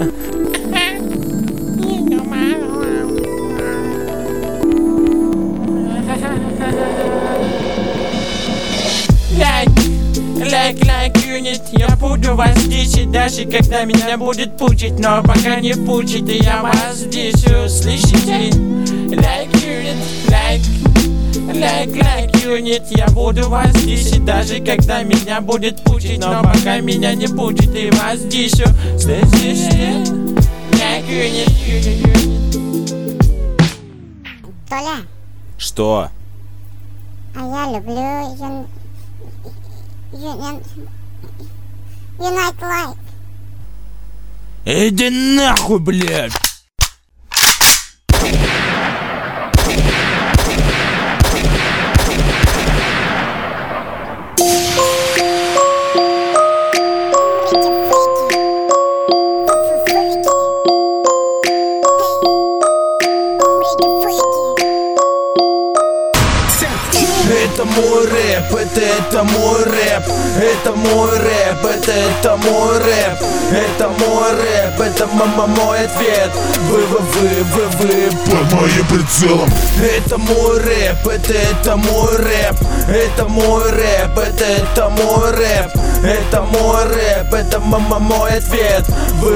Лайк, юнит, я буду вас здесь, и даже когда меня будет пучить, но пока не пучит, и я вас здесь услышите. Лайк, юнит, лайк, юнит, я буду вас здесь, и даже когда меня будет пучить, но пока меня не пучит, и вас здесь услышите. Лайк, юнит. Толя, Что? а я люблю Unite Life. Иди нахуй, блядь! Это мой рэп, это мой рэп, это мой рэп, это мой рэп, это мой рэп, это мой ответ. Вы под моим прицелом. Это мой рэп, это мой рэп, это мой рэп, это мой рэп, это мой рэп, это мой ответ. Вы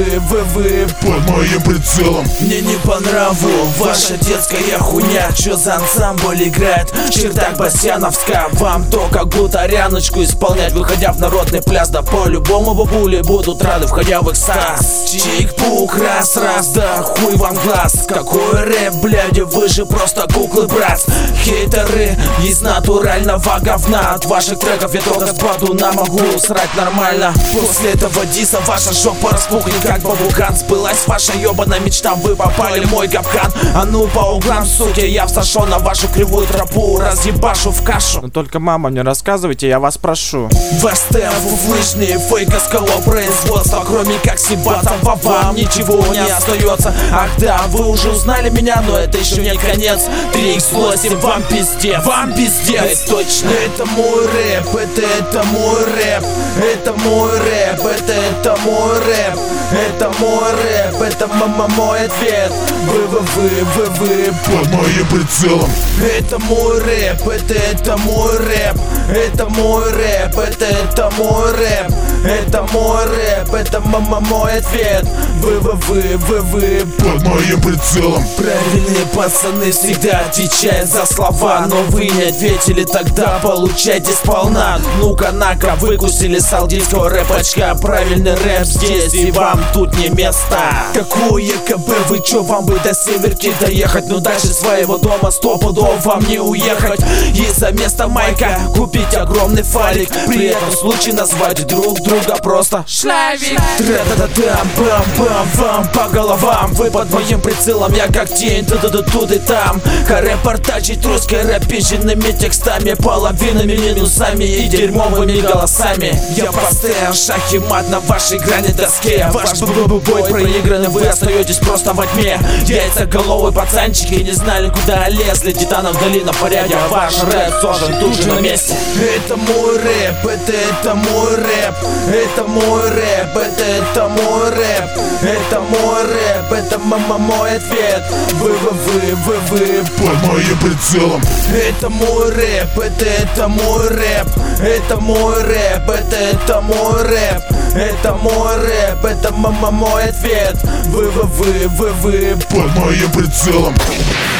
под моим прицелом. Мне не по нраву ваша детская хуйня. Чё за ансамбль играет? Чердак Басяновская. Вам то как гутаряночку исполнять, выходя в народный пляс. Да по-любому бабули будут рады, входя в экстаз. Чик-пук, раз-раз, да хуй вам глаз. Какой рэп, блядь, вы же просто куклы, брат. Хейтеры из натурального говна. От ваших треков я только сбаду могу срать нормально. После этого диса ваша жопа распухнет как бабукан. Сбылась ваша ебаная мечта, вы попали в мой капкан. А ну по углам, суки, я всошел на вашу кривую тропу, разъебашу в кашу. Но только, мама, не рассказывайте, я вас прошу. Ваш темп флышный, фейковского производства. Кроме как сибатов, вам ничего не остается. Ах да, вы уже узнали меня, но это еще не конец. 3х8, вам пиздец, вам пиздец. Точно, это мой рэп, это мой рэп, это мой рэп, это мой рэп, это мой рэп, это мой ответ. Вы под моим прицелом. Это мой рэп, это мой рэп, это мой рэп, это мой рэп, это мой рэп, это мой ответ. Вы под моим прицелом. Правильные пацаны всегда отвечают за слова, но вы не ответили, тогда получайте сполна. Ну-ка, на-ка, выкусили салдинского рэпачка. Правильный рэп здесь, и вам тут не место. Какое КБ, вы чё, вам бы до Северки доехать? Но дальше своего дома 100 пудов вам не уехать. И за место майка купить огромный фарик. При этом случае назвать друг друга просто шлавик. Тра-та-та-там, бам-бам, вам по головам. Вы под моим прицелом, я как тень, тут и там. Репортажить русской рэпичными текстами, половинами, минусами и дерьмовыми голосами. Я поставил шах и мат на вашей грани доске. Ваш бой проигранный, вы остаетесь просто во тьме. Яйцеголовые пацанчики не знали, куда лезли. Титанов долина в порядке, а ваш рэп создан тут же на месте. Это мой рэп, это мой рэп, это мой рэп, это мой рэп, это мой рэп, это мой ответ. Вы под моим прицелом. Это мой рэп, это мой рэп, это мой рэп, это мой рэп, это мой рэп, это мой ответ. Вы под моим прицелом.